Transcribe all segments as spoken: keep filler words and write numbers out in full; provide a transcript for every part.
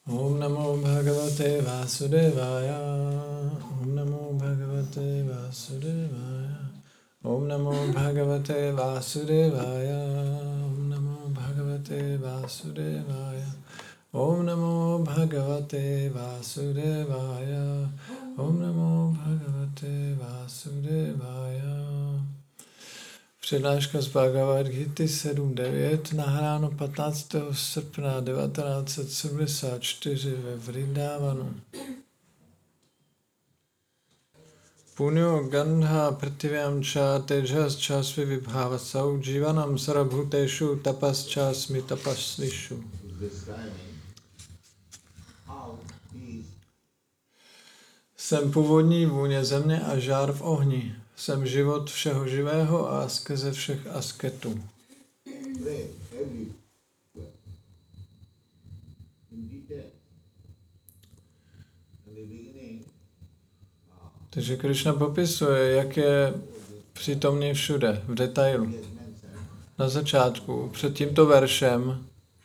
Om Namo Bhagavate Vasudevaya. Om Namo Bhagavate Vasudevaya. Om Namo Bhagavate Vasudevaya. Om Namo Bhagavate Vasudevaya. Om Namo Bhagavate Vasudevaya. Om Namo Bhagavate Vasudevaya. Přednáška z Bhagavad Gita sedm devět, nahráno patnáctého srpna devatenáct set sedmdesát čtyři ve Vrindávanu. Punyo gandha prativyam cha tejas cha svivibhavasau jivanam sarabhuteshu tapas cha smitapaslishu. Jsem původní vůně země a žár v ohni. Jsem život všeho živého a skrze všech asketů. Takže Krishna popisuje, jak je přítomný všude, v detailu. Na začátku, před tímto veršem,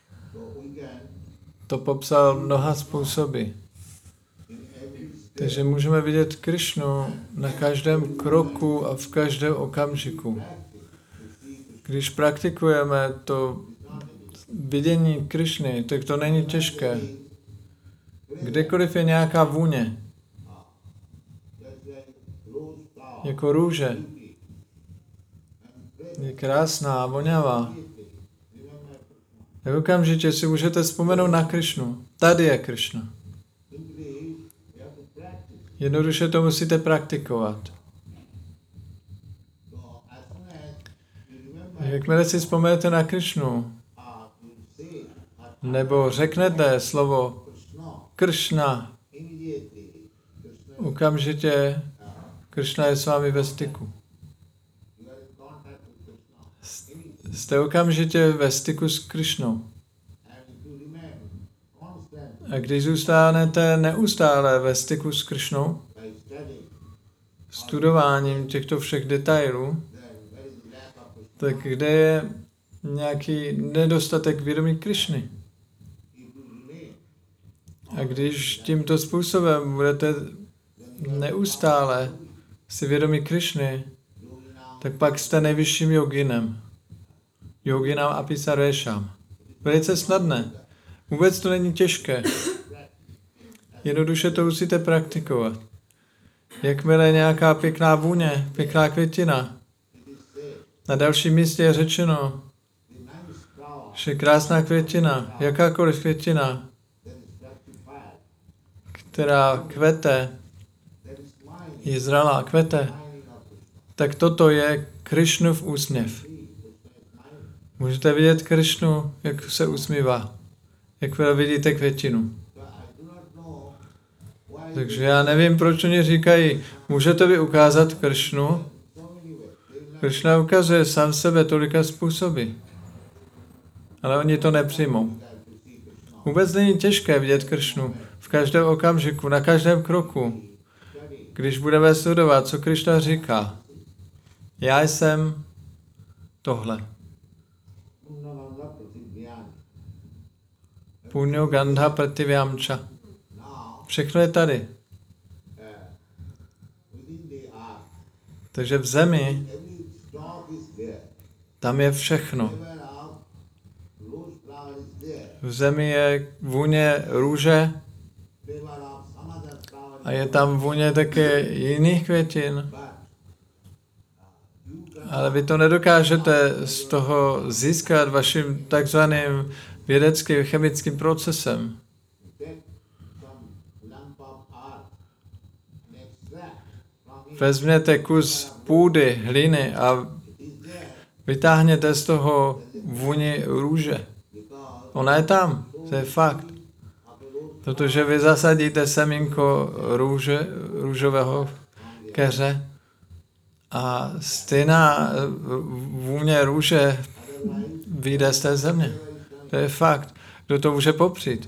to popsal mnoha způsoby. Takže můžeme vidět Krishnu na každém kroku a v každém okamžiku. Když praktikujeme to vidění Krishny, tak to není těžké. Kdekoliv je nějaká vůně, jako růže, je krásná, voňavá, tak okamžitě si můžete vzpomenout na Krishnu. Tady je Krishna. Jednoduše to musíte praktikovat. Jakmile si vzpomenete na Krishnu, nebo řeknete slovo Krishna, okamžitě Krishna je s vámi ve styku. Jste okamžitě ve styku s Krishnou. A když zůstanete neustále ve styku s Krishnou, studováním těchto všech detailů, tak kde je nějaký nedostatek vědomí Krishny? A když tímto způsobem budete neustále si vědomí Krishny, tak pak jste nejvyšším joginem. Yoginam api sarvesham. Velice snadné. Vůbec to není těžké. Jednoduše to musíte praktikovat. Jakmile je nějaká pěkná vůně, pěkná květina, na dalším místě je řečeno, že krásná květina, jakákoliv květina, která kvete, je zralá, kvete, tak toto je Krishnův úsměv. Můžete vidět Krishnu, jak se usmívá, jak vidíte květinu. Takže já nevím, proč oni říkají, můžete vy ukázat Krishnu? Krishna ukazuje sám sebe tolika způsoby. Ale oni to nepřijmou. Vůbec není těžké vidět Krishnu v každém okamžiku, na každém kroku. Když budeme studovat, co Krishna říká. Já jsem tohle. Punyo gandha prativyam cha. Všechno je tady. Takže v zemi tam je všechno. V zemi je vůně růže a je tam vůně také jiných květin. Ale vy to nedokážete z toho získat vaším takzvaným vědeckým chemickým procesem. Vezměte kus půdy, hliny a vytáhněte z toho vůni růže. Ona je tam, to je fakt. Protože vy zasadíte semínko růže, růžového keře a stejná vůně růže vyjde z té země. To je fakt. Kdo to může popřít?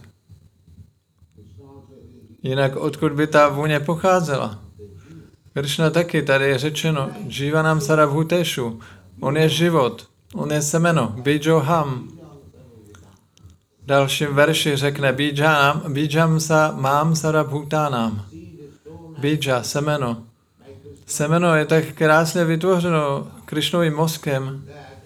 Jinak odkud by ta vůně pocházela? Krishna taky, tady je řečeno, Jivanam sarabhuteshu. On je život, on je semeno, bijoham. dalším verši řekne Bíjam, Bíjam sa mám sarabhutánam. Bíja, semeno. Semeno je tak krásně vytvořeno Krišnovým mozkem,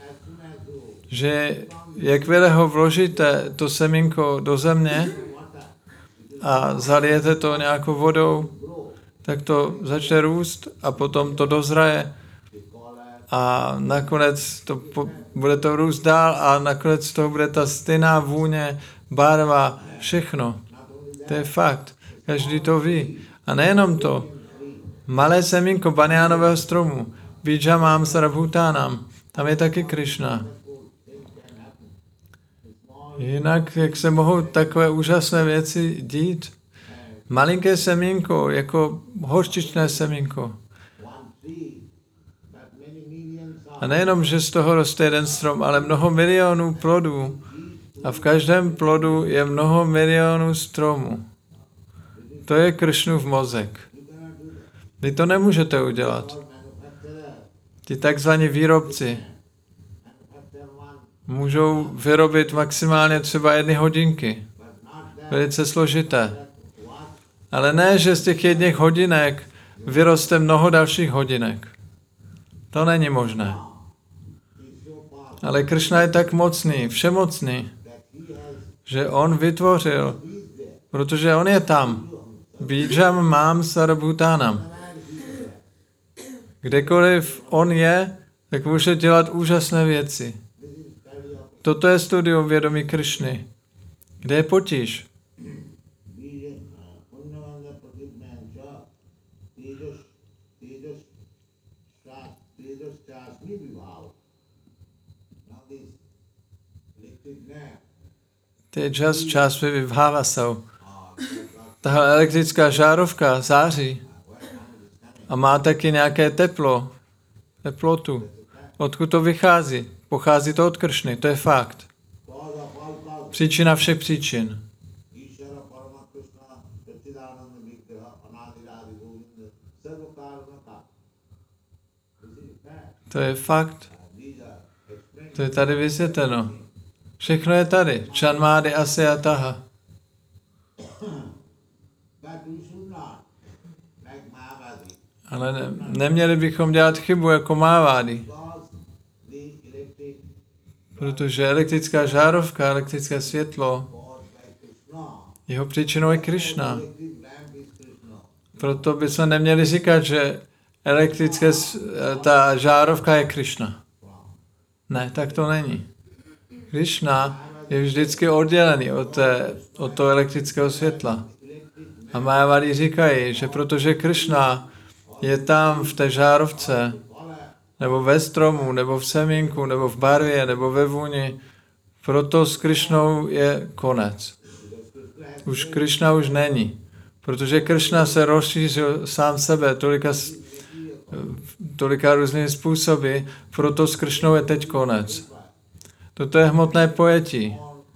že jakmile ho vložíte, to semínko, do země a zalijete to nějakou vodou, tak to začne růst a potom to dozraje a nakonec to po, bude to růst dál a nakonec to bude ta stejná vůně, barva, všechno. To je fakt. Každý to ví. A nejenom to. Malé semínko baniánového stromu, Bíjamam sarabhutánam, tam je taky Krišna. Jinak, jak se mohou takové úžasné věci dít? Malinké semínko, jako hořčičné semínko. A nejenom, že z toho roste jeden strom, ale mnoho milionů plodů. A v každém plodu je mnoho milionů stromů. To je Krišnův mozek. Vy to nemůžete udělat. Ti takzvaní výrobci můžou vyrobit maximálně třeba jedny hodinky. Velice složité. Ale ne, že z těch jedných hodinek vyroste mnoho dalších hodinek. To není možné. Ale Krišna je tak mocný, všemocný, že on vytvořil, protože on je tam. Bíjam mám sarabhutánam. Kdekoliv on je, tak může dělat úžasné věci. Toto je studium vědomí Krišny. Kde je potíž? Tejas čas vibhava jsou. Tahle elektrická žárovka září a má taky nějaké teplo, teplotu. Odkud to vychází? Pochází to od Krišny, to je fakt. Příčina všech příčin. To je fakt. To je tady vysvětleno. Všechno je tady. Čanmády asyataha. Ale ne, neměli bychom dělat chybu jako Mávády. Protože elektrická žárovka, elektrické světlo, jeho příčinou je Krišna. Proto bychom neměli říkat, že elektrické, ta žárovka je Krišna. Ne, tak to není. Krišna je vždycky oddělený od, té, od toho elektrického světla. A Májávády říkají, že protože Krišna je tam v té žárovce, nebo ve stromu, nebo v semínku, nebo v barvě, nebo ve vůni, proto s Krišnou je konec. Už Krišna už není. Protože Krišna se rozšířil sám sebe tolika, tolika různými způsoby, proto s Krišnou je teď konec. Toto je hmotné pojetí.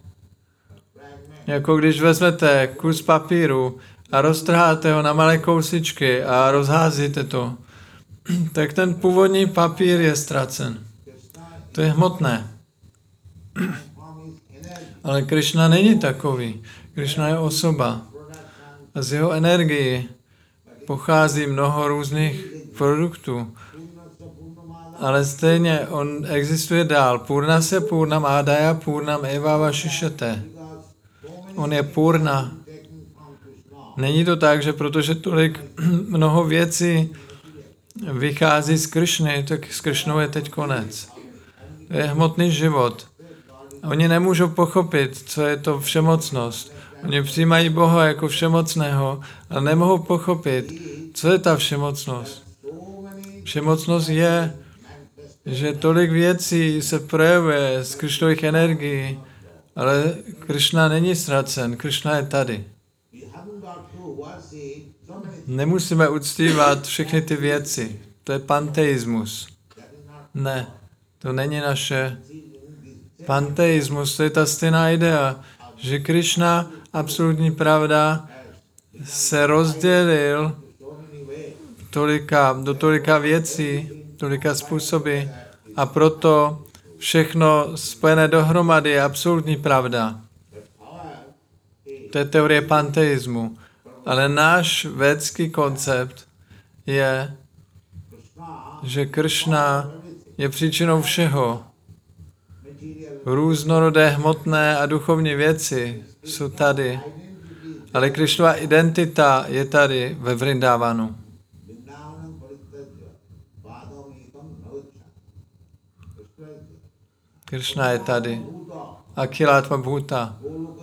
Jako když vezmete kus papíru a roztrháte ho na malé kousičky a rozházíte to, tak ten původní papír je ztracen. To je hmotné. Ale Krišna není takový. Krišna je osoba. A z jeho energií pochází mnoho různých produktů. Ale stejně on existuje dál. Purna se purnam ádaya purnam eva vašišete. On je purna. Není to tak, že protože tolik mnoho věcí vychází z Krišny, tak s Krišnou je teď konec. To je hmotný život. Oni nemůžou pochopit, co je to všemocnost. Oni přijímají Boha jako všemocného, ale nemohou pochopit, co je ta všemocnost. Všemocnost je, že tolik věcí se projevuje z Krišnových energií, ale Krišna není ztracen, Krišna je tady. Nemusíme uctívat všechny ty věci. To je panteismus. Ne, to není naše panteismus, to je ta stejná idea, že Krišna, absolutní pravda, se rozdělil tolika, do tolika věcí, tolika způsoby a proto všechno spojené dohromady je absolutní pravda. to je teorie panteismu. Ale náš védský koncept je, že Kršna je příčinou všeho. Různorodé hmotné a duchovní věci jsou tady. Ale Kršnova identita je tady ve Vrindavanu. Kršna je tady. Akhilatma bhuta.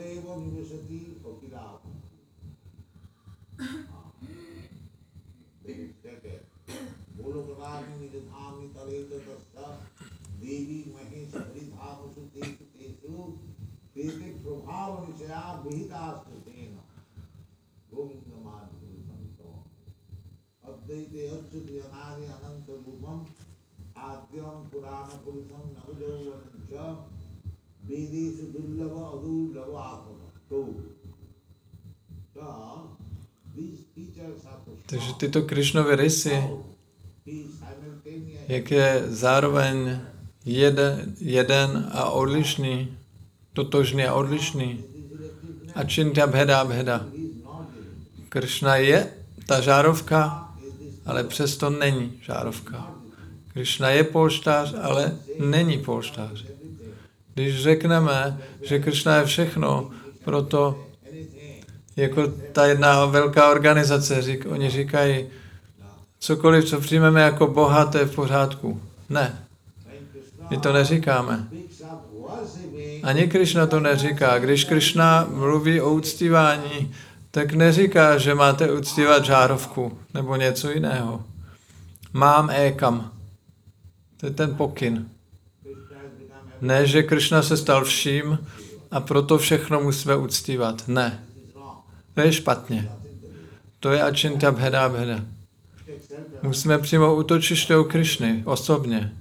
Takže tyto Krišnovy rysy, jak je zároveň jeden, jeden a odlišný, totožný a odlišný. Achintya bheda bheda. Kršna je ta žárovka, ale přesto není žárovka. Kršna je polštář, ale není polštář. Když řekneme, že Kršna je všechno, proto jako ta jedna velká organizace, řík, oni říkají, cokoliv, co přijmeme jako Boha, to je v pořádku. Ne, my to neříkáme. Ani Kršna to neříká. Když Kršna mluví o uctívání, tak neříká, že máte uctívat žárovku nebo něco jiného. Mám ékam. To je ten pokyn. Ne, že Kršna se stal vším a proto všechno musíme uctívat. Ne. To je špatně. To je achintya bheda bheda. Musíme přímo útočiště u Kršny, osobně.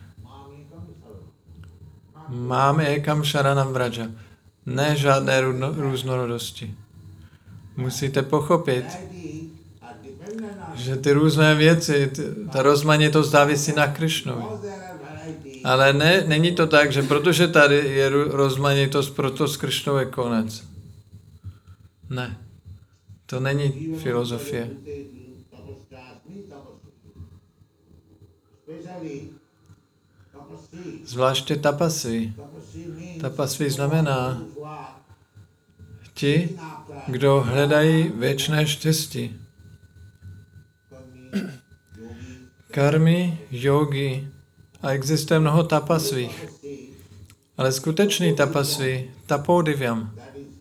Máme ekam sharanam vraja. Ne žádné různorodosti. Musíte pochopit, že ty různé věci, ta rozmanitost závisí na Kršnovi. Ale ne, není to tak, že protože tady je rozmanitost, proto s Kršnou je konec. Ne. To není filozofie. Zvláště tapasví. Tapasví znamená ti, kdo hledají věčné štěstí. Karmy, yogi a existuje mnoho tapasvých. Ale skutečný tapasví, tapodivyam.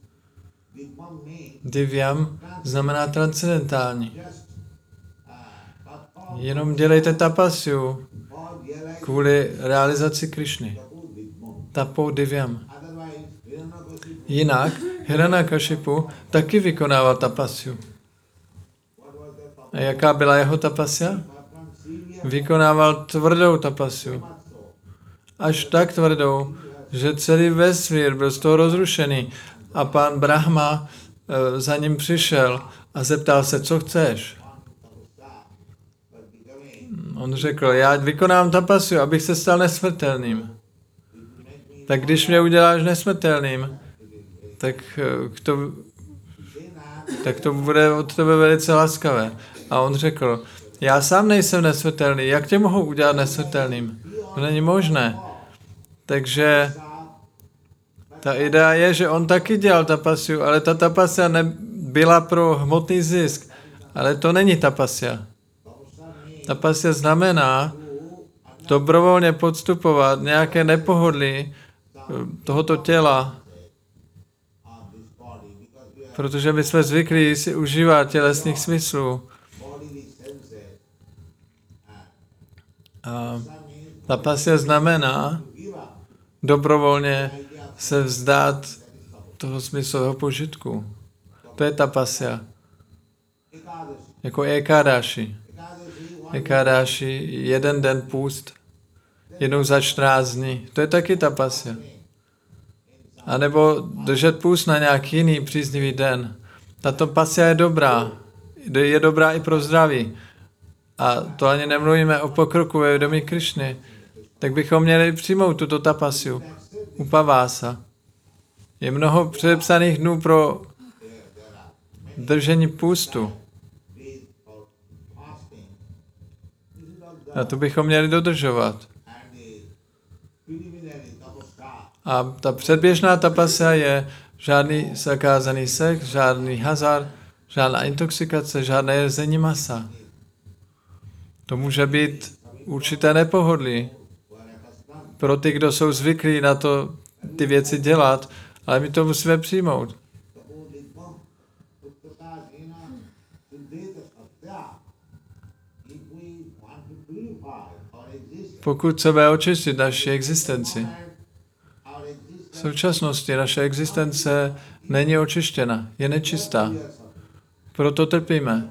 Divyam znamená transcendentální. Jenom dělejte tapasju kvůli realizaci Krišny. Tapodivyam. Jinak Hiranyakashipu taky vykonával tapasju. A jaká byla jeho tapasya? Vykonával tvrdou tapasju. Až tak tvrdou, že celý vesmír byl z toho rozrušený. A pán Brahma e, za ním přišel a zeptal se, co chceš. On řekl, já vykonám tapasju, abych se stal nesmrtelným. Tak když mě uděláš nesmrtelným, tak to, tak to bude od tebe velice laskavé. A on řekl, já sám nejsem nesmrtelný, jak tě mohu udělat nesmrtelným? To není možné. Takže ta idea je, že on taky dělal tapasju, ale ta tapasja nebyla pro hmotný zisk. Ale to není tapasja. Tapasja znamená dobrovolně podstupovat nějaké nepohodlí tohoto těla, protože my jsme zvyklí si užívat tělesných smyslů. A tapasya znamená dobrovolně se vzdát toho smyslového požitku. To je tapasya. Jako ekadashi. Ekadashi, jeden den půst, jednou za čtrnáct dní. To je taky tapasya. A nebo držet půst na nějaký jiný příznivý den. Tato pasya je dobrá. Je dobrá i pro zdraví. A to ani nemluvíme o pokroku ve vědomí Krišny. Tak bychom měli přijmout tuto tapasyu. Upavasa. Je mnoho předepsaných dnů pro držení půstu. A to bychom měli dodržovat. A ta předběžná tapasya je žádný zakázaný sex, žádný hazard, žádná intoxikace, žádné jezení masa. To může být určité nepohodlí pro ty, kdo jsou zvyklí na to ty věci dělat, ale my to musíme přijmout. Pokud chceme očistit naši existenci, v současnosti naše existence není očištěna, je nečistá. Proto trpíme.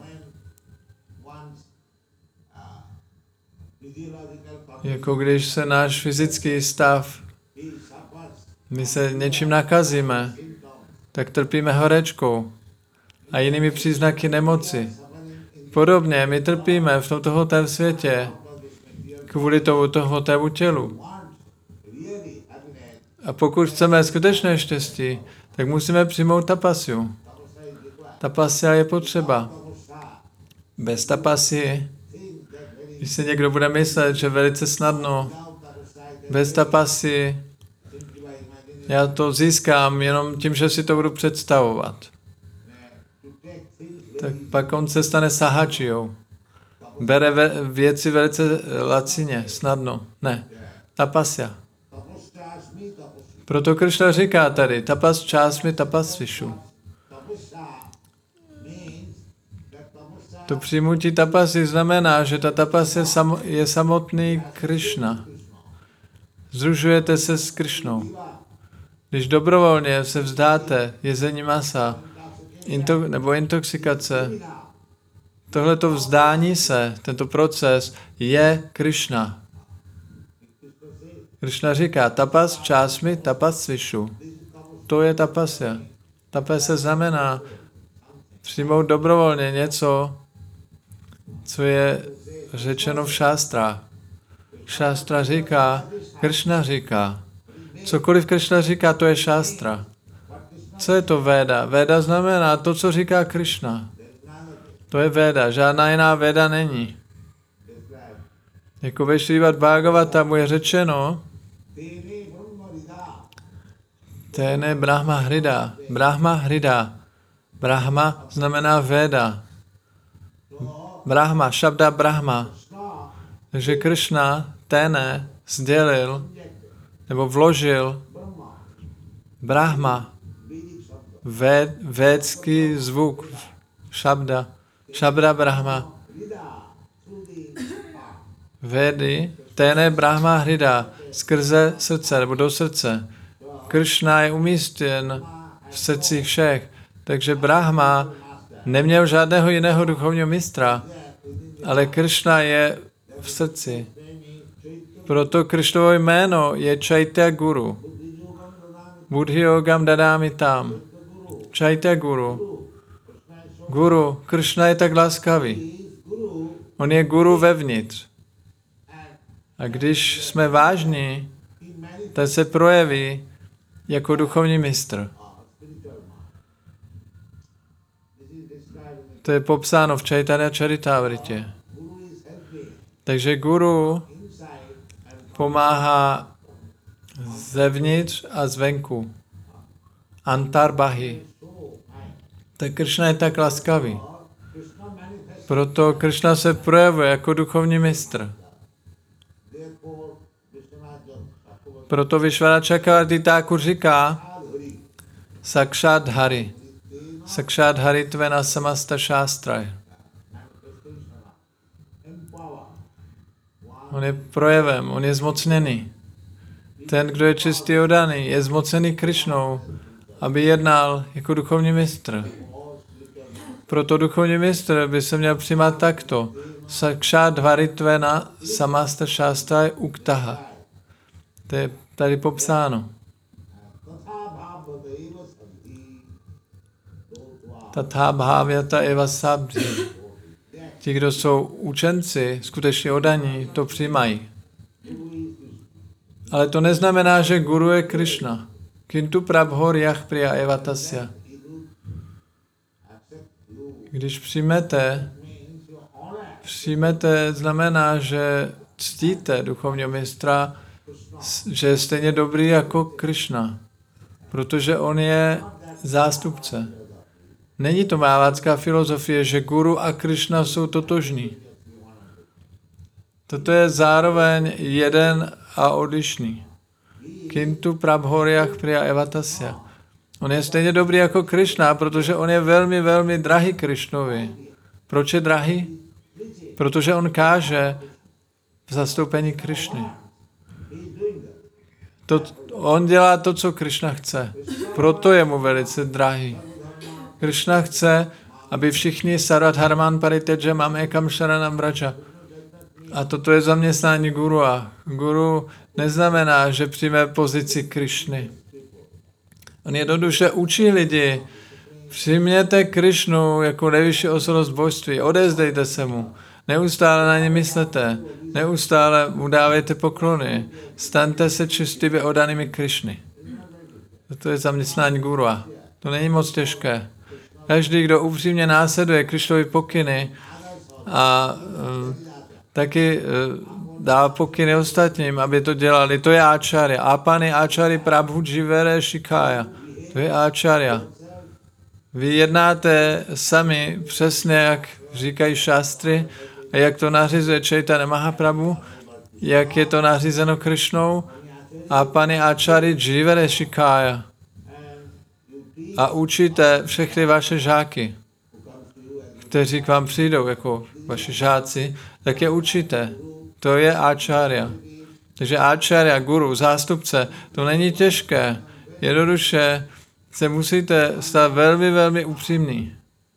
Jako když se náš fyzický stav, my se něčím nakazíme, tak trpíme horečkou a jinými příznaky nemoci. Podobně my trpíme v tomto hmotném světě kvůli tomuto hmotnému tělu. A pokud chceme skutečné štěstí, tak musíme přijmout tapasyu. Tapasya je potřeba. Bez tapasy, když se někdo bude myslet, že velice snadno, bez tapasy, já to získám jenom tím, že si to budu představovat. Tak pak on se stane sahačijou. Bere ve, věci velice lacině, snadno. Ne, tapasya. Proto Krishna říká tady, tapas čásmi tapasvišu. To přijmutí tapasy znamená, že ta tapas je, sam, je samotný Krishna. Združujete se s Krishnou. Když dobrovolně se vzdáte jezení masa into, nebo intoxikace, tohleto vzdání se, tento proces je Krishna. Krishna říká, tapas čásmi tapasvišu. To je tapasya. Tapasya znamená přijmout dobrovolně něco, co je řečeno v šástrách. Šástra říká, Krishna říká. Cokoliv Krishna říká, to je šástra. Co je to Véda? Véda znamená to, co říká Krishna. To je Véda. Žádná jiná Véda není. Jako ve Šrímad Bhagavatamu je řečeno, Tene Brahma Hrida. Brahma Hrida. Brahma znamená Véda. Brahma, šabda Brahma. Takže Krishna Tene sdělil, nebo vložil Brahma, ved, védský zvuk, šabda, šabda Brahma. Védy, Tene Brahma Hrida, skrze srdce, nebo do srdce. Krishna je umístěn v srdcích všech, takže Brahma neměl žádného jiného duchovního mistra, ale Krishna je v srdci. Proto Krishnovo jméno je Chaitya Guru. Buddhi yogam dadámi tam. Chaitya Guru. Guru. Krishna je tak laskavý. On je guru vevnitř. A když jsme vážní, tak se projeví jako duchovní mistr. To je popsáno v Chaitanya Charitamrtě. Takže guru pomáhá zevnitř a zvenku. Antarbahi. Tak Krishna je tak laskavý. Proto Krishna se projevuje jako duchovní mistr. Proto Vishvanath Chakravarti Thakur říká Sakshát Hari. Sakshát Hari tvena samasta šástraj. On je projevem, on je zmocněný. Ten, kdo je čistý oddaný, je zmocněný Krishnou, aby jednal jako duchovní mistr. Proto duchovní mistr by se měl přijímat takto. Sakshát Hari tvena samasta šástraj uktaha. To je tady popsáno. Tatha bhavyata eva sabdhi. Ti, kdo jsou učenci, skutečně oddaní, to přijímají. Ale to neznamená, že guru je Krishna. Kintu prabhor yah priya eva tasya. Když přijmete, přijmete znamená, že ctíte duchovního mistra, že je stejně dobrý jako Krishna, protože on je zástupce. Není to mávácká filozofie, že guru a Krishna jsou totožní. Toto je zároveň jeden a odlišný. Kintu prabhoryach priya evatasya. On je stejně dobrý jako Krishna, protože on je velmi, velmi drahý Krishnovi. Proč je drahý? Protože on káže v zastoupení Krishny. To, on dělá to, co Krishna chce. Proto je mu velice drahý. Krishna chce, aby všichni saradharman pariteja mam ekam sharanam vraja. A toto je zaměstnání guru. A guru neznamená, že přijme pozici Krishny. On jednoduše učí lidi, přijměte Krishnu jako nejvyšší osobnost božství, odezdejte se mu, neustále na ně myslete, neustále mu dávejte poklony, staňte se čistými odanými Krishny. To je zaměstnání guru. To není moc těžké. Každý, kdo upřímně následuje Krishnovi pokyny a uh, taky uh, dá pokyny ostatním, aby to dělali, to je acharya. Apani acharya prabhu jivere shikaya. To je acharya. Vy jednáte sami přesně, jak říkají šastry, a jak to nařizuje Chaitanya Mahaprabhu, jak je to nařízeno Krishnou, Apani acharya jivere shikaya. A učíte všechny vaše žáky, kteří k vám přijdou jako vaši žáci, tak je učíte. To je acharya. Takže acharya, guru, zástupce, to není těžké. Jednoduše se musíte stát velmi, velmi upřímný.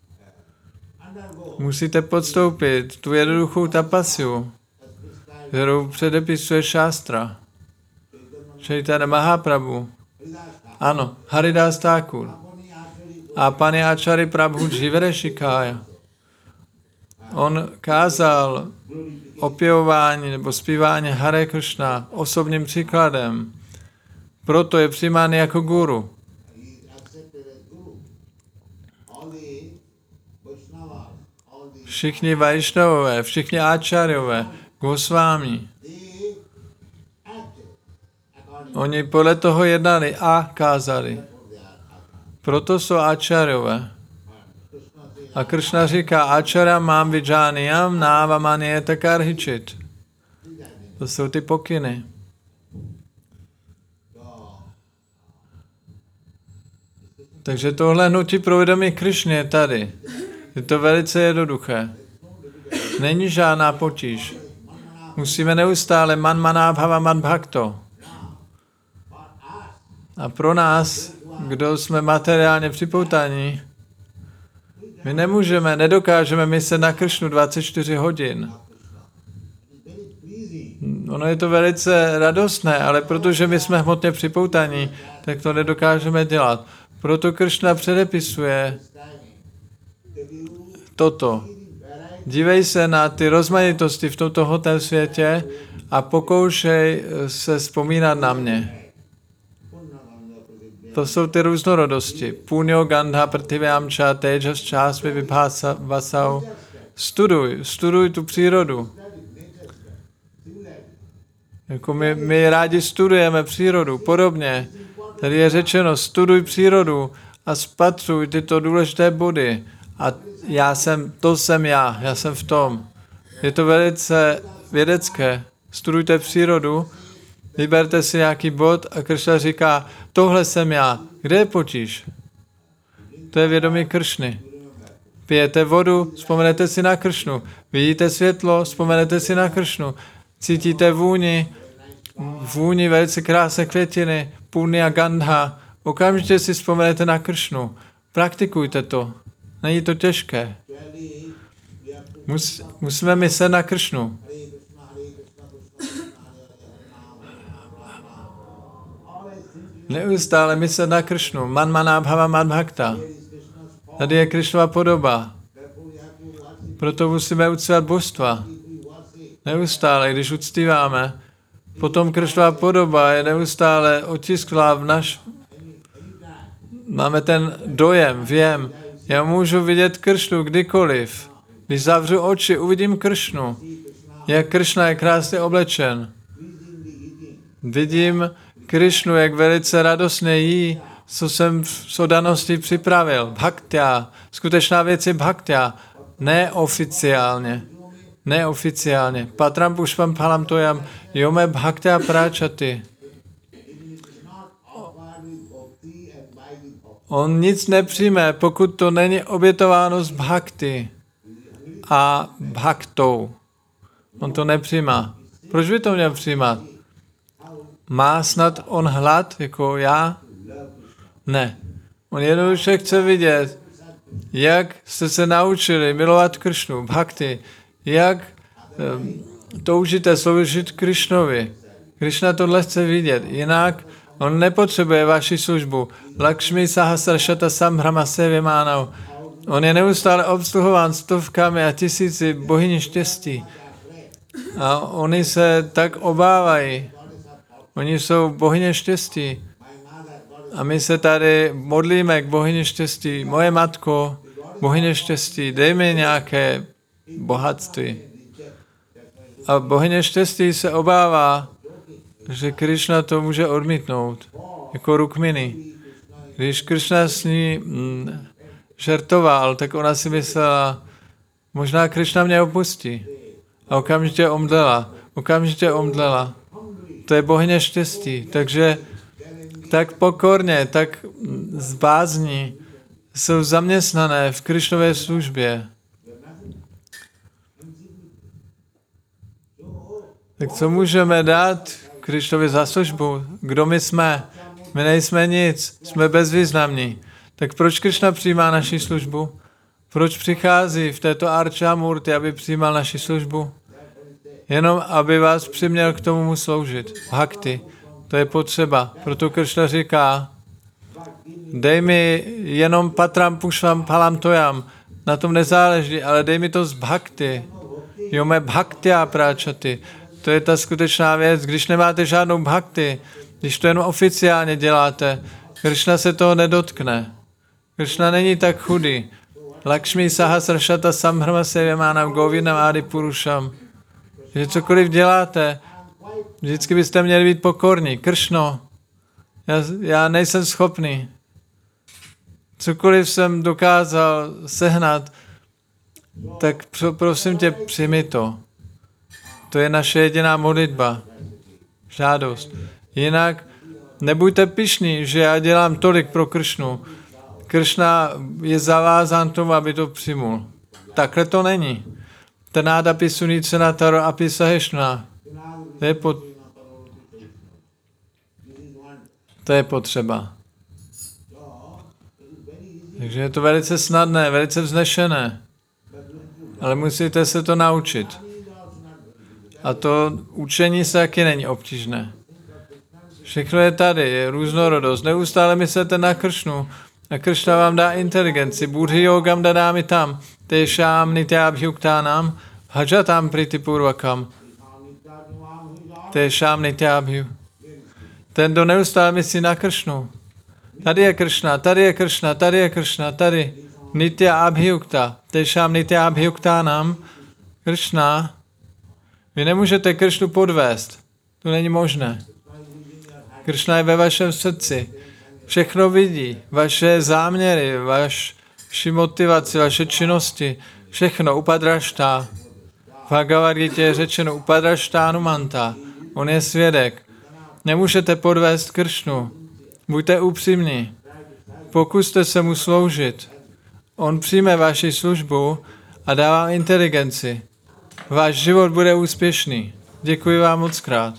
Musíte podstoupit tu jednoduchou tapasiu, kterou předepisuje šástra. Chaitanya Mahaprabhu. Ano, Haridas Thakur. A Pani Acharya Prabhu Jivere Shikaya. On kázal opěvování nebo zpívání Hare Krishna osobním příkladem. Proto je přijímán jako guru. Všichni Vajšnavové, všichni Acharyové, Gosvámi. Oni podle toho jednali a kázali. Proto jsou Acharyové. A Krishna říká, Acharya mám vidžániyam návamanieta karhičit. To jsou ty pokyny. Takže tohle hnutí pro vědomí Krishny je tady. Je to velice jednoduché. Není žádná potíž. Musíme neustále man manábhava man bhakto. A pro nás, kdo jsme materiálně připoutaní, my nemůžeme, nedokážeme myslet na Krishnu dvacet čtyři hodin. Ono je to velice radostné, ale protože my jsme hmotně připoutaní, tak to nedokážeme dělat. Proto Krishna předepisuje toto. Dívej se na ty rozmanitosti v tomto hmotném světě a pokoušej se vzpomínat na mě. To jsou ty různorodosti. Punyo gandha prativyam cha tejas chasmi vibhasa vasau. Studuj, studuj tu přírodu. Jako my, my rádi studujeme přírodu, podobně. Tady je řečeno, studuj přírodu a spatřuj tyto důležité body. A já jsem, to jsem já, já jsem v tom. Je to velice vědecké. Studujte přírodu, vyberte si nějaký bod a Krishna říká, tohle jsem já. Kde je potíž? To je vědomí Krishny. Pijete vodu, vzpomenete si na Krishnu. Vidíte světlo, vzpomenete si na Krishnu. Cítíte vůni, vůni velice krásné květiny, punya gandha. Okamžitě si vzpomenete na Krishnu. Praktikujte to. Není to těžké. Mus, musíme myslet na Krishnu. Neustále myslet na Krishnu. Man manábhava man bhakta. Tady je Krishnova podoba. Proto musíme uctívat božstva. Neustále, když uctíváme, potom Krishnova podoba je neustále otisklá v naš... Máme ten dojem, věm, Já můžu vidět Kršnu kdykoliv. Když zavřu oči, uvidím Kršnu. Jak Kršna je krásně oblečen. Vidím Kršnu, jak velice radostně jí, co jsem v odanosti připravil. Bhaktya. Skutečná věc je bhaktya. Neoficiálně. Neoficiálně. Patram pušpam phalam toyam yome bhaktya pračati. On nic nepřijme, pokud to není obětováno z bhakti a bhaktou. On to nepřijímá. Proč by to měl přijímat? Má snad on hlad, jako já? Ne. On jednoduše chce vidět, jak jste se naučili milovat Kršnu, bhakti, jak um, toužíte sloužit Kršnovi. Kršna tohle chce vidět, jinak on nepotřebuje vaši službu. Lakšmi sahasrashata sambrahma sevimánou. On je neustále obsluhován stovkami a tisíci bohyní štěstí. A oni se tak obávají. Oni jsou bohyně štěstí. A my se tady modlíme k bohyni štěstí. Moje matko, bohyně štěstí, dej mi nějaké bohatství. A bohyně štěstí se obává, že Kršna to může odmítnout. Jako Rukmini. Když Kršna s ní mm, žertoval, tak ona si myslela, možná Kršna mě opustí. A okamžitě omdlela. Okamžitě omdlela. To je bohyně štěstí. Takže tak pokorně, tak z bázní jsou zaměstnané v Kršnové službě. Tak co můžeme dát Kršnovi za službu? Kdo my jsme? My nejsme nic, jsme bezvýznamní. Tak proč Kršna přijímá naši službu? Proč přichází v této Archa Murti, aby přijímal naši službu? Jenom, aby vás přiměl k tomu mu sloužit. Bhakti. To je potřeba. Proto Kršna říká, dej mi jenom patram pušvam phalam toyam. Na tom nezáleží, ale dej mi to z bhakti. Yome bhaktya pračati. To je ta skutečná věc. Když nemáte žádnou bhakti, když to jen oficiálně děláte, Kršna se toho nedotkne. Kršna není tak chudý. Lakšmi sahasrashata sambrahma sevimánav govinam adi purušam. Že cokoliv děláte, vždycky byste měli být pokorní. Kršno, já, já nejsem schopný. Cokoliv jsem dokázal sehnat, tak pro, prosím tě, přijmi to. To je naše jediná modlitba. Žádost. Jinak nebuďte pyšní, že já dělám tolik pro Kršnu. Kršna je zavázán tomu, aby to přijmul. Takhle to není. Tanádapi sunicena taro api sahešna. To je, pot... to je potřeba. Takže je to velice snadné, velice vznešené. Ale musíte se to naučit. A to učení se taky není obtížné. Všechno je tady, je různorodost. Neustále myslete na Kršnu. A Kršna vám dá inteligenci. Buddhi yogam dadámi tam. Tešám nityabhyuktánam. Bhajatam pritipurvakam. Tešám nityabhyu. Ten, kdo neustále myslí na Kršnu. Tady je Kršna, tady je Kršna, tady je Kršna, tady. Nitya abhyukta. Tešám nityabhyuktánam. Kršna. Vy nemůžete Kršnu podvést. To není možné. Kršna je ve vašem srdci. Všechno vidí. Vaše záměry, vaši motivaci, vaše činnosti. Všechno. Upadraštá. V Bhagavad Gita je řečeno upadraštá Hanumanta. On je svědek. Nemůžete podvést Kršnu. Buďte upřímní. Pokuste se mu sloužit. On přijme vaši službu a dá vám inteligenci. Váš život bude úspěšný. Děkuji vám moc krát.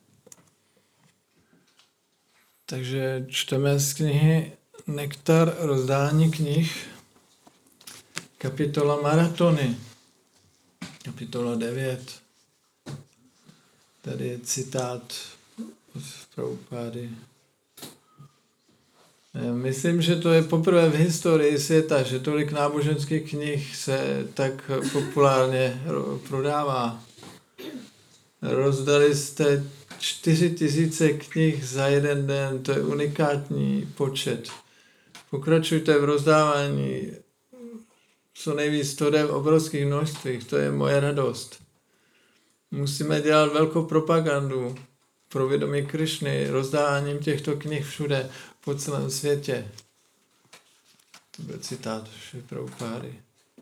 Takže čteme z knihy Nektar rozdání knih, kapitola Maratony, kapitola devět. Tady je citát od Prabhupády. Myslím, že to je poprvé v historii světa, že tolik náboženských knih se tak populárně prodává. Rozdali jste čtyři tisíce knih za jeden den, to je unikátní počet. Pokračujte v rozdávání co nejvíc, to jde v obrovských množstvích, to je moje radost. Musíme dělat velkou propagandu pro vědomí Krišny, rozdáváním těchto knih všude po celém světě. To byl citát Šrily Prabhupády.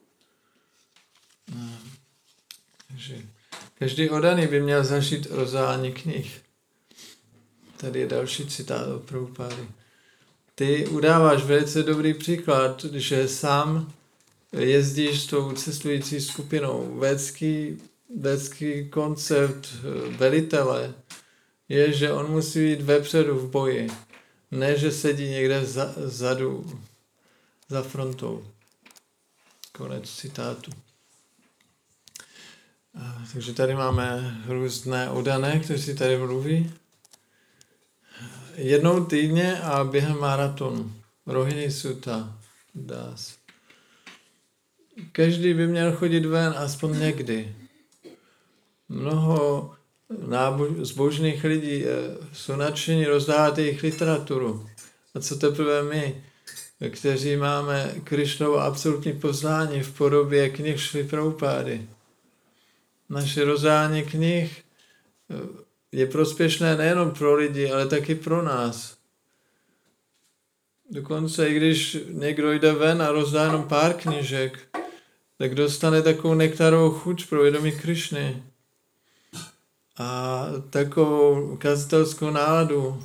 No. Takže každý oddaný by měl zažít rozdávání knih. Tady je další citát od Prabhupády. Ty udáváš velice dobrý příklad, že sám jezdíš s tou cestující skupinou. Védský, védský koncept velitele je, že on musí být vepředu v boji, ne, že sedí někde za, zadu, za frontou. Konec citátu. A, takže tady máme různé oddané, kteří tady mluví. Jednou týdně a během maratonu. Rohini Sutta Das. Každý by měl chodit ven aspoň někdy. Mnoho nábož, zbožných lidí jsou nadšení rozdávat jejich literaturu. A co teprve my, kteří máme Krišnovo absolutní poznání v podobě knih Šrily Prabhupády. Naše rozdání knih je prospěšné nejenom pro lidi, ale taky pro nás. Dokonce i když někdo jde ven a rozdá jenom pár knížek, tak dostane takovou nektarovou chuť pro vědomí Krišny a takovou kazatelskou náladu,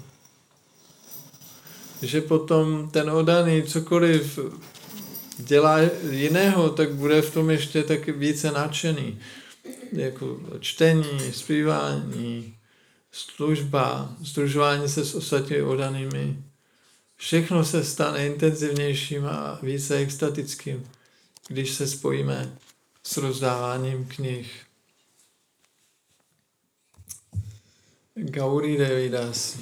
že potom ten oddaný cokoliv dělá jiného, tak bude v tom ještě taky více nadšený. Jako čtení, zpívání, služba, sdružování se s ostatními oddanými. Všechno se stane intenzivnějším a více extatickým, když se spojíme s rozdáváním knih. Gauri Devi Dasi.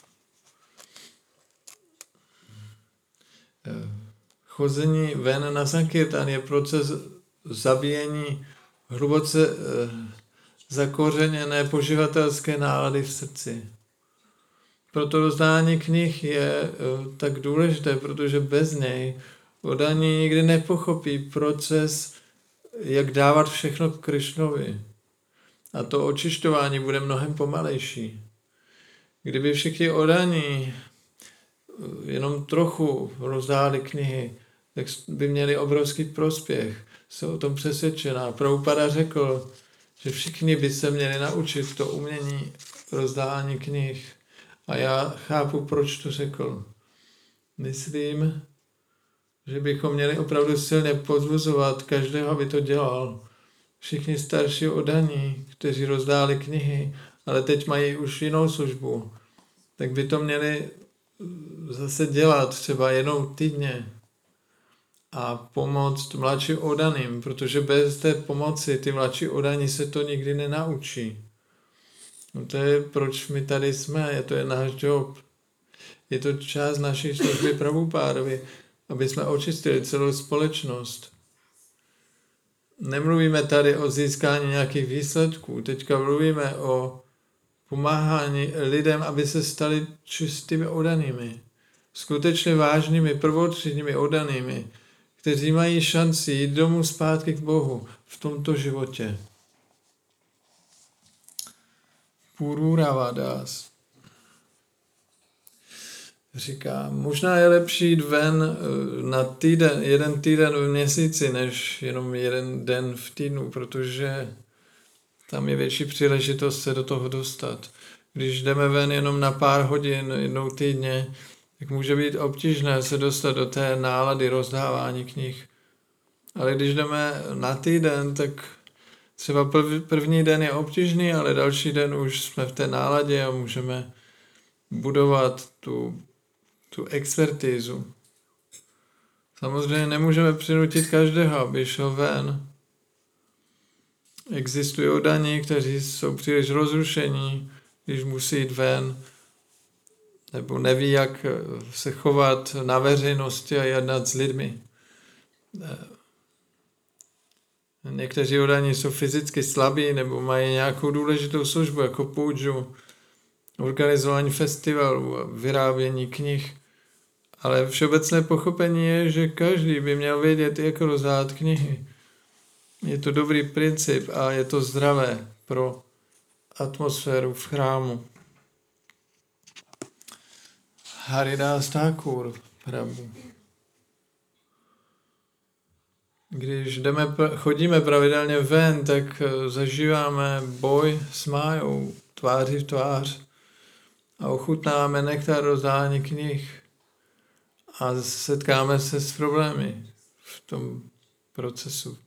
Chození ven na sankirtan je proces zabíjení hluboce zakořeněné poživatelské nálady v srdci. Proto rozdání knih je tak důležité, protože bez něj oddaný nikdy nepochopí proces, jak dávat všechno k Krišnovi. A to očišťování bude mnohem pomalejší. Kdyby všichni oddaní jenom trochu rozdáli knihy, tak by měli obrovský prospěch. Jsem o tom přesvědčená. Prabhupada řekl, že všichni by se měli naučit to umění rozdávání knih. A já chápu, proč to řekl. Myslím, že bychom měli opravdu silně pozbuzovat každého, aby to dělal. Všichni starší oddaní, kteří rozdáli knihy, ale teď mají už jinou službu, tak by to měli zase dělat třeba jednou týdně a pomoct mladším oddaným, protože bez té pomoci ty mladší oddaní se to nikdy nenaučí. No to je, proč my tady jsme, to je náš job. Je to část naší služby Prabhupádovi, aby jsme očistili celou společnost. Nemluvíme tady o získání nějakých výsledků, teďka mluvíme o pomáhání lidem, aby se stali čistými oddanými. Skutečně vážnými, prvotřídními oddanými, kteří mají šanci jít domů zpátky k Bohu v tomto životě. Pururava Das říká, možná je lepší jít ven na týden, jeden týden v měsíci, než jenom jeden den v týdnu, protože tam je větší příležitost se do toho dostat. Když jdeme ven jenom na pár hodin jednou týdně, tak může být obtížné se dostat do té nálady rozdávání knih. Ale když jdeme na týden, tak třeba první den je obtížný, ale další den už jsme v té náladě a můžeme budovat tu, tu expertízu. Samozřejmě nemůžeme přinutit každého, aby šel ven. Existují oddaní, kteří jsou příliš rozrušení, když musí jít ven, nebo neví, jak se chovat na veřejnosti a jednat s lidmi. Někteří oddaní jsou fyzicky slabí nebo mají nějakou důležitou službu, jako půjču, organizování festivalů, vyrábění knih Ale všeobecné pochopení je, že každý by měl vědět, jak rozdávat knihy. Je to dobrý princip a je to zdravé pro atmosféru v chrámu. Haridas Thakur, Prabhu. Když jdeme, chodíme pravidelně ven, tak zažíváme boj s májou tváří v tvář a ochutnáme nektar rozdání knih a setkáme se s problémy v tom procesu.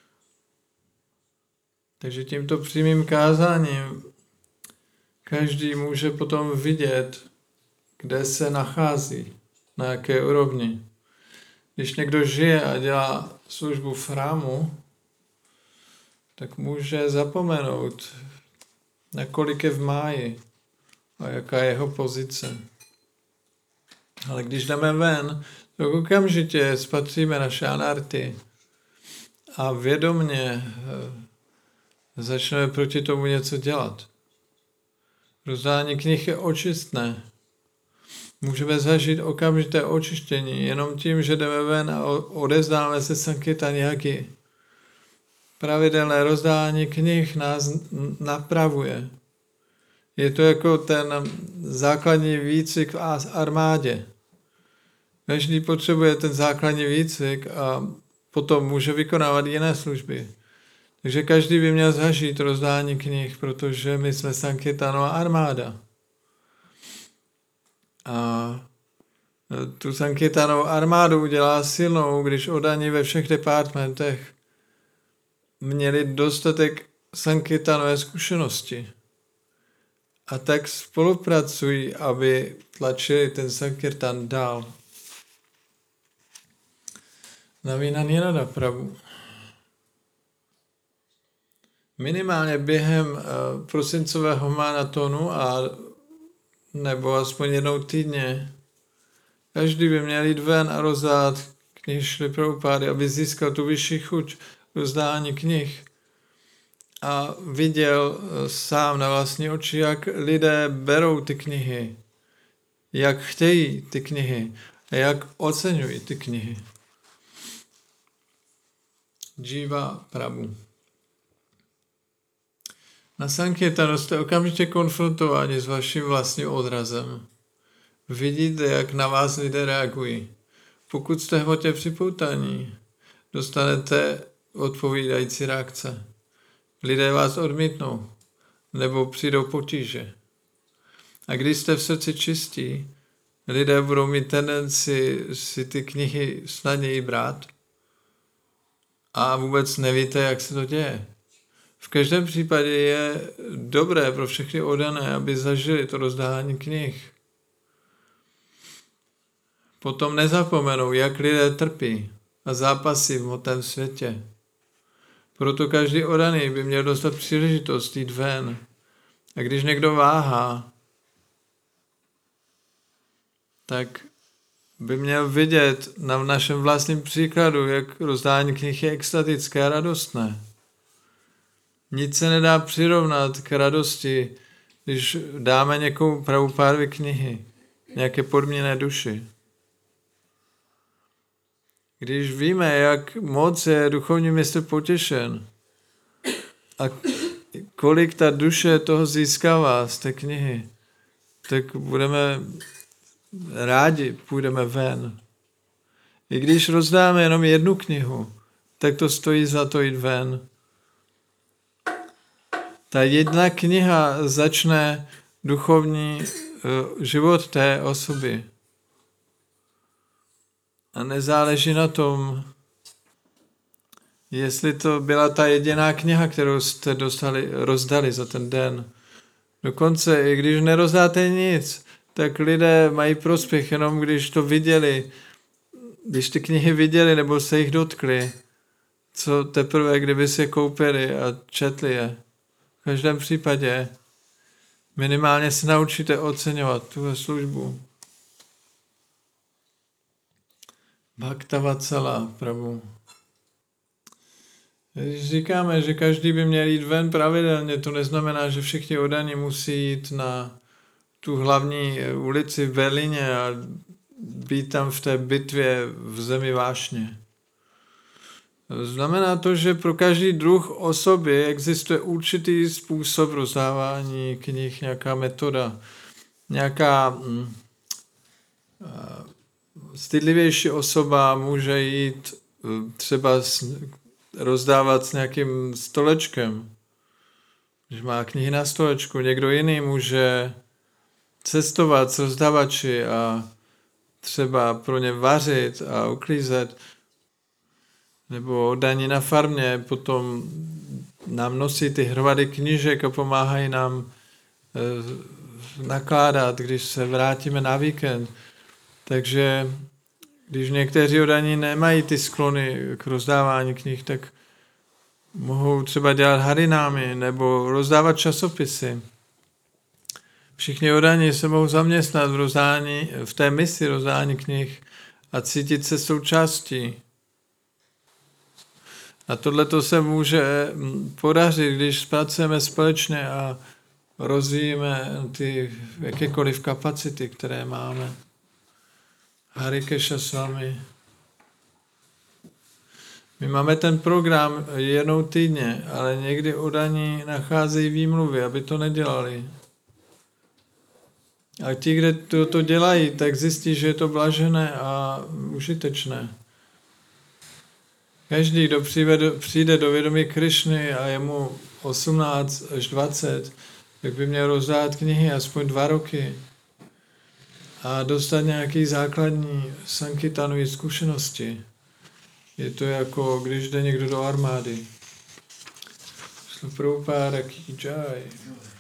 Takže tímto přímým kázáním každý může potom vidět, kde se nachází, na jaké úrovni. Když někdo žije a dělá službu v chrámu, tak může zapomenout, nakolik je v máji a jaká je jeho pozice. Ale když jdeme ven, tak okamžitě spatříme naše anarty a vědomně začneme proti tomu něco dělat. Rozdání knih je očistné. Můžeme zažít okamžité očištění jenom tím, že jdeme ven a odezdáme se Sankirtan Yagi. Pravidelné rozdání knih nás napravuje. Je to jako ten základní výcvik v armádě. Každý potřebuje ten základní výcvik a potom může vykonávat jiné služby. Takže každý by měl zažít rozdání knih, protože my jsme Sankirtanová armáda. A tu Sankirtanovou armádu udělá silnou, když oddaní ve všech departmentech měli dostatek Sankirtanové zkušenosti. A tak spolupracují, aby tlačili ten Sankirtan dál. Navina Nirada Prabhu. Minimálně během uh, prosincového maratonu a nebo aspoň jednou týdně každý by měl jít ven a rozdát knihy Šrily Prabhupády, aby získal tu vyšší chuť rozdání knih a viděl sám na vlastní oči, jak lidé berou ty knihy, jak chtějí ty knihy a jak oceňují ty knihy. Jiva Prabhu. Na Sankirtanu jste okamžitě konfrontováni s vaším vlastním odrazem. Vidíte, jak na vás lidé reagují. Pokud jste hmotně připoutaní, dostanete odpovídající reakce. Lidé vás odmítnou, nebo přijdou potíže. A když jste v srdci čistí, lidé budou mít tendenci si ty knihy snadněji brát a vůbec nevíte, jak se to děje. V každém případě je dobré pro všechny oddané, aby zažili to rozdání knih. Potom nezapomenou, jak lidé trpí a zápasí v hmotném světě. Proto každý oddaný by měl dostat příležitost jít ven. A když někdo váhá, tak by měl vidět na našem vlastním příkladu, jak rozdání knih je extatické a radostné. Nic se nedá přirovnat k radosti, když dáme někomu Prabhupádovy knihy, nějaké podmíněné duši. Když víme, jak moc je duchovní mistr potěšen a kolik ta duše toho získává z té knihy, tak budeme rádi, půjdeme ven. I když rozdáme jenom jednu knihu, tak to stojí za to jít ven. Ta jedna kniha začne duchovní uh, život té osoby. A nezáleží na tom, jestli to byla ta jediná kniha, kterou jste dostali, rozdali za ten den. Dokonce, i když nerozdáte nic, tak lidé mají prospěch jenom, když to viděli, když ty knihy viděli nebo se jich dotkli, co teprve, kdyby si je koupili a četli je. V každém případě minimálně se naučíte oceňovat tuhle službu. Bhaktavatsala Prabhu. Když říkáme, že každý by měl jít ven pravidelně, to neznamená, že všichni oddaní musí jít na tu hlavní ulici v Berlíně a být tam v té bitvě v zemi vášně. Znamená to, že pro každý druh osoby existuje určitý způsob rozdávání knih, nějaká metoda, nějaká mm, stydlivější osoba může jít třeba s, rozdávat s nějakým stolečkem, že má knihy na stolečku, někdo jiný může cestovat s rozdávači a třeba pro ně vařit a uklízet, nebo oddaní na farmě, potom nám nosí ty hromady knížek a pomáhají nám e, nakládat, když se vrátíme na víkend. Takže když někteří oddaní nemají ty sklony k rozdávání knih, tak mohou třeba dělat harinámy nebo rozdávat časopisy. Všichni oddaní se mohou zaměstnat v, rozdání, v té misi rozdání knih a cítit se součástí. A tohle to se může podařit, když pracujeme společně a rozvíjíme ty jakékoliv kapacity, které máme. Harikeša s vámi. My máme ten program jednou týdně, ale někdy oddaní nacházejí výmluvy, aby to nedělali. A ti, kde to, to dělají, tak zjistí, že je to blažené a užitečné. Každý, kdo přijde do, přijde do vědomí Krišny a je mu osmnáct až dvacet, tak by měl rozdát knihy aspoň dva roky a dostat nějaký základní sankitanový zkušenosti. Je to jako, když jde někdo do armády. Šlo Prabhupáda ki jai.